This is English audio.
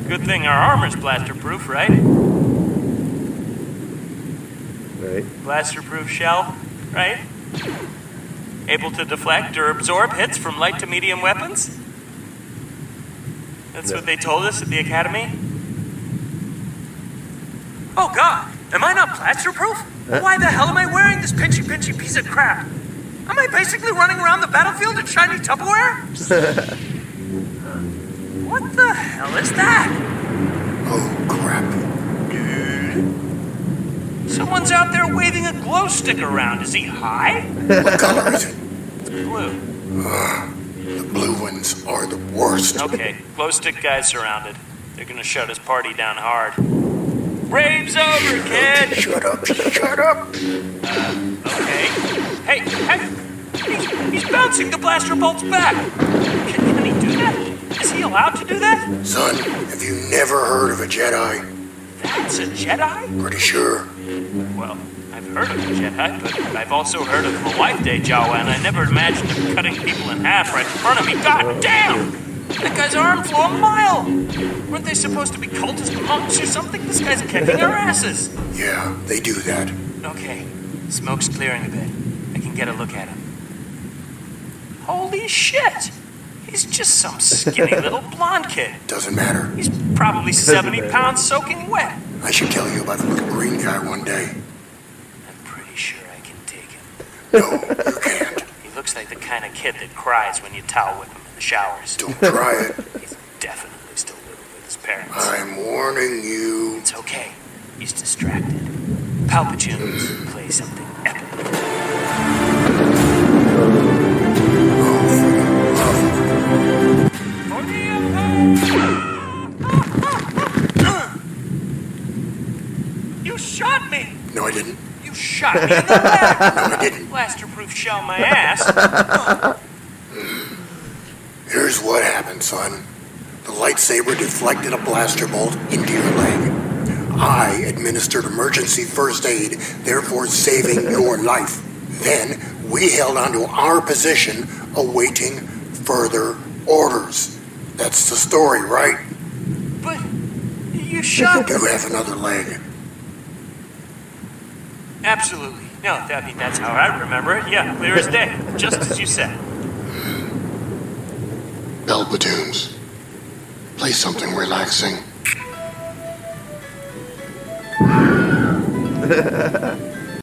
Good thing our armor's blaster-proof, right? Right. Blaster-proof shell, right? Able to deflect or absorb hits from light to medium weapons? That's what they told us at the academy? Oh god, am I not blaster-proof? Why the hell am I wearing this pinchy piece of crap? Am I basically running around the battlefield in shiny Tupperware? What the hell is that? Oh, crap. Dude. Someone's out there waving a glow stick around. Is he high? What color is it? It's blue. The blue ones are the worst. Okay, glow stick guy's surrounded. They're gonna shut his party down hard. Rave's over, kid! Shut up, shut up. Okay. Hey! He's bouncing the blaster bolts back! Can he do that? Is he allowed to do that? Son, have you never heard of a Jedi? That's a Jedi? Pretty sure. Well, I've heard of a Jedi, but I've also heard of the Life Day Jawa, and I never imagined him cutting people in half right in front of me. God damn! That guy's arm flew a mile! Weren't they supposed to be cultist monks or something? This guy's kicking our asses! Yeah, they do that. Okay, smoke's clearing a bit. I can get a look at him. Holy shit! He's just some skinny little blonde kid. Doesn't matter. He's probably 70 pounds soaking wet. I should tell you about the little green guy one day. I'm pretty sure I can take him. No, you can't. He looks like the kind of kid that cries when you towel whip him in the showers. Don't try it. He's definitely still living with his parents. I'm warning you. It's okay. He's distracted. Palpatunes play something epic. For the Empire! You shot me! No, I didn't. You shot me in the back! No, I didn't. Blaster-proof shell my ass. Here's what happened, son. The lightsaber deflected a blaster bolt into your leg. I administered emergency first aid, therefore saving your life. Then we held onto our position, awaiting further orders. That's the story, right? But you shot... You have another leg. Absolutely. No, I mean, that's how I remember it. Yeah, clear as day. Just as you said. Bell platoons. Play something relaxing.